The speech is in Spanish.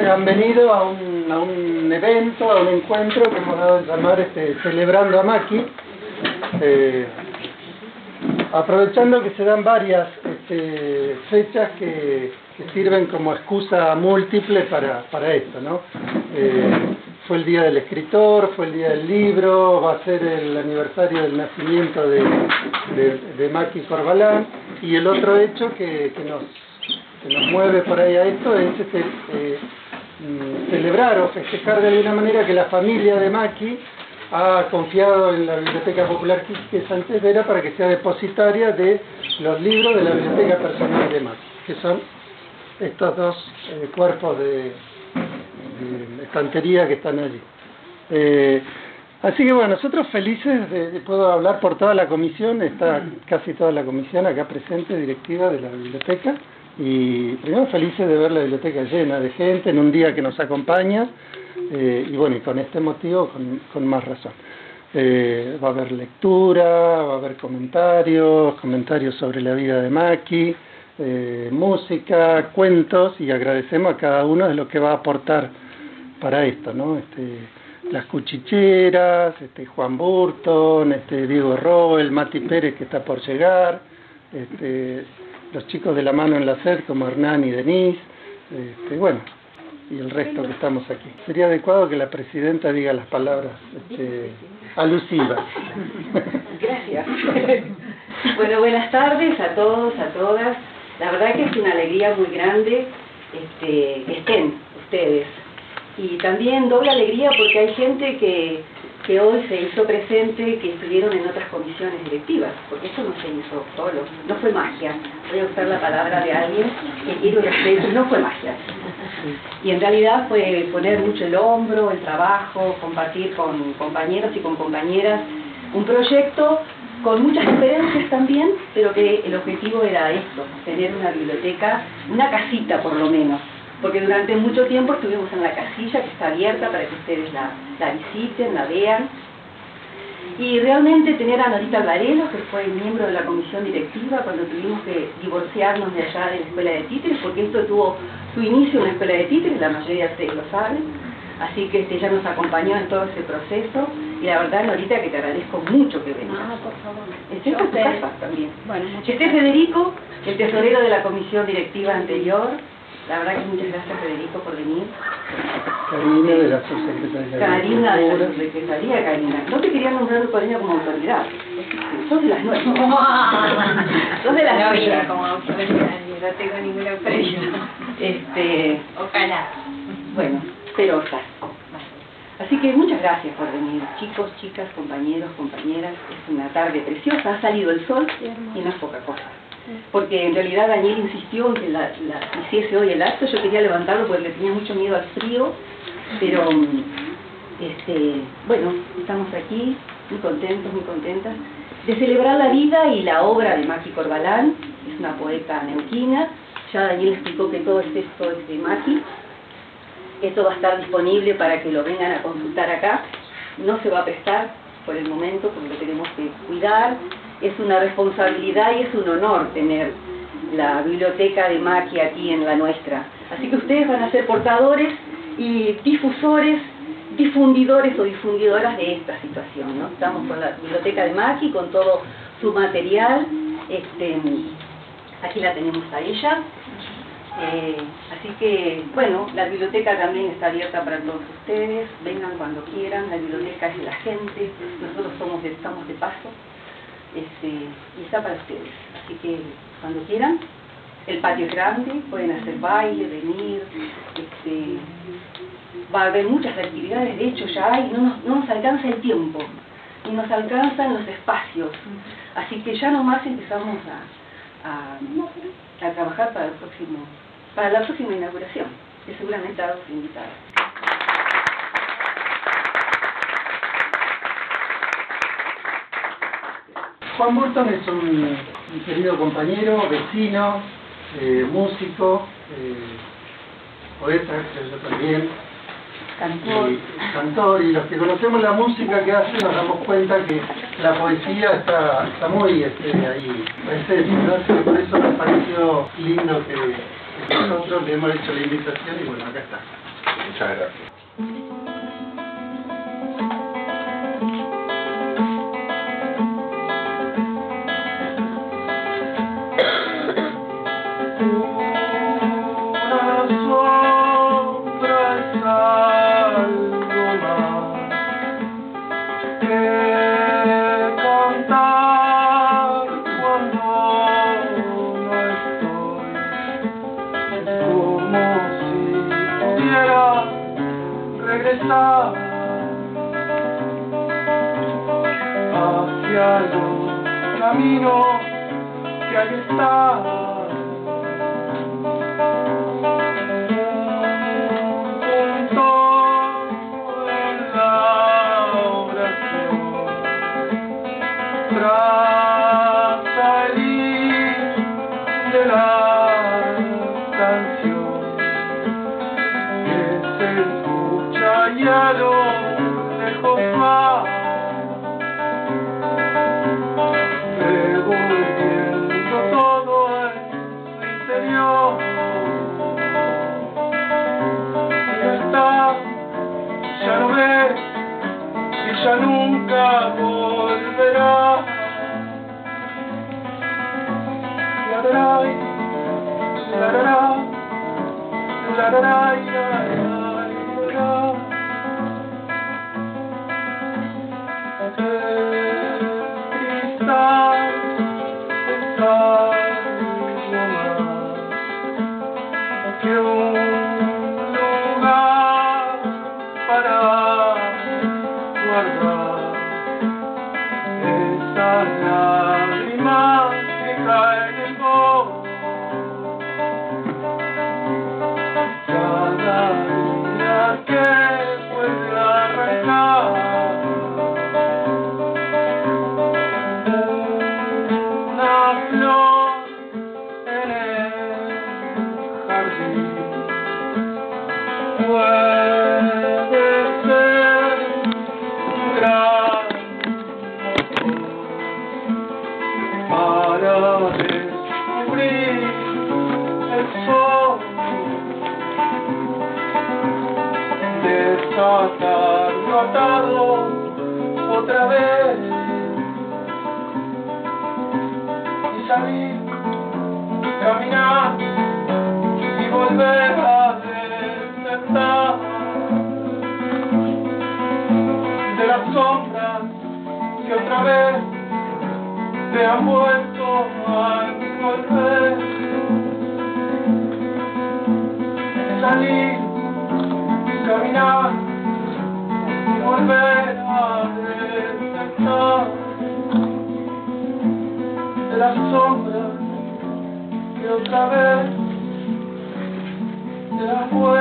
ustedes han venido a un evento, a un encuentro que hemos dado a llamar Celebrando a Maki, aprovechando que se dan varias fechas que sirven como excusa múltiple para esto, ¿no? Fue el Día del Escritor, fue el Día del Libro, va a ser el aniversario del nacimiento de Maki Corbalán, y el otro hecho que nos mueve por ahí a esto es celebrar o festejar de alguna manera que la familia de Maki ha confiado en la Biblioteca Popular Quique Sánchez Vera para que sea depositaria de los libros de la Biblioteca Personal de Maki, que son estos dos cuerpos de estantería que están allí. Así que bueno, nosotros felices puedo hablar por toda la comisión, está casi toda la comisión acá presente, directiva de la biblioteca, y primero felices de ver la biblioteca llena de gente en un día que nos acompaña, y bueno, y con este motivo con más razón. Va a haber lectura, va a haber comentarios sobre la vida de Maki, música, cuentos, y agradecemos a cada uno de lo que va a aportar para esto, ¿no? Las cuchicheras, Juan Burton, Diego Roel, Mati Pérez que está por llegar, los chicos de La Mano en la SED como Hernán y Denise, bueno, y el resto que estamos aquí. Sería adecuado que la presidenta diga las palabras alusivas. Gracias. Bueno, buenas tardes a todos, a todas. La verdad que es una alegría muy grande que estén ustedes. Y también doble alegría porque hay gente que hoy se hizo presente, que estuvieron en otras comisiones directivas, porque esto no se hizo solo, no fue magia. Voy a usar la palabra de alguien que quiero respeto, no fue magia. Y en realidad fue poner mucho el hombro, el trabajo, compartir con compañeros y con compañeras un proyecto con muchas diferencias también, pero que el objetivo era esto, tener una biblioteca, una casita por lo menos, porque durante mucho tiempo estuvimos en la casilla que está abierta para que ustedes la visiten, la vean. Y realmente tener a Norita Alvarelo, que fue miembro de la comisión directiva cuando tuvimos que divorciarnos de allá de la escuela de títeres, porque esto tuvo su inicio en la escuela de títeres, la mayoría de ustedes lo saben. Así que ella nos acompañó en todo ese proceso, y la verdad, Norita, que te agradezco mucho que vengas. Ah, por favor. Esta es tu casa también. Bueno, Federico, el tesorero de la comisión directiva anterior. La verdad que muchas gracias, Federico, por venir. Karina de la subsecretaría. Karina de la subsecretaría, Karina. No te quería nombrar por ella como autoridad. Sos de las nuestras. Sos de las nuestras. Como autoridad, no tengo ninguna autoridad. Ojalá. Bueno, pero está. Así que muchas gracias por venir, chicos, chicas, compañeros, compañeras. Es una tarde preciosa, ha salido el sol y no es poca cosa. Porque en realidad Daniel insistió en que hiciese hoy el acto. Yo quería levantarlo porque le tenía mucho miedo al frío, pero bueno, estamos aquí muy contentos, muy contentas de celebrar la vida y la obra de Maki Corbalán. Es una poeta neuquina. Ya Daniel explicó que todo es de Maki. Esto va a estar disponible para que lo vengan a consultar acá. No se va a prestar por el momento porque lo tenemos que cuidar. Es una responsabilidad y es un honor tener la biblioteca de Maki aquí en la nuestra. Así que ustedes van a ser portadores y difusores, difundidores o difundidoras de esta situación, ¿no? Estamos con la biblioteca de Maki, con todo su material. Aquí la tenemos a ella. Así que, bueno, la biblioteca también está abierta para todos ustedes. Vengan cuando quieran, la biblioteca es de la gente, nosotros estamos de paso. Y está para ustedes, así que cuando quieran. El patio es grande, pueden hacer baile, venir, va a haber muchas actividades, de hecho ya hay, no nos alcanza el tiempo, ni nos alcanzan los espacios, así que ya nomás empezamos a trabajar para la próxima inauguración, que seguramente estarán invitados. Juan Burton es un querido compañero, vecino, músico, poeta, creo yo también, cantor, y los que conocemos la música que hace nos damos cuenta que la poesía está muy ahí presente, ¿no? Así que por eso me pareció lindo que nosotros le hemos hecho la invitación y bueno, acá está. Muchas gracias. Hacia los caminos que ahí están, junto en la oración, tras salir de la canción que se escucha y a lo lejos va. Revolviendo todo en su interior, y no está, ya no ve, y ya nunca volverá. La-ra-ray, la-ra-ra, la-ra-ray, la-ra-ray, la-ra-ra. Que un lugar para guardar esas lágrimas que caen en vos. Cada día que vuelve a arrancar una flor en el jardín. Puede ser un gran motor para descubrir el sol, desatarlo atado otra vez y salir, caminar y volver a despertar de las sombras que otra vez te han vuelto a envolver. Salir, caminar y volver a despertar de las sombras que otra vez te han vuelto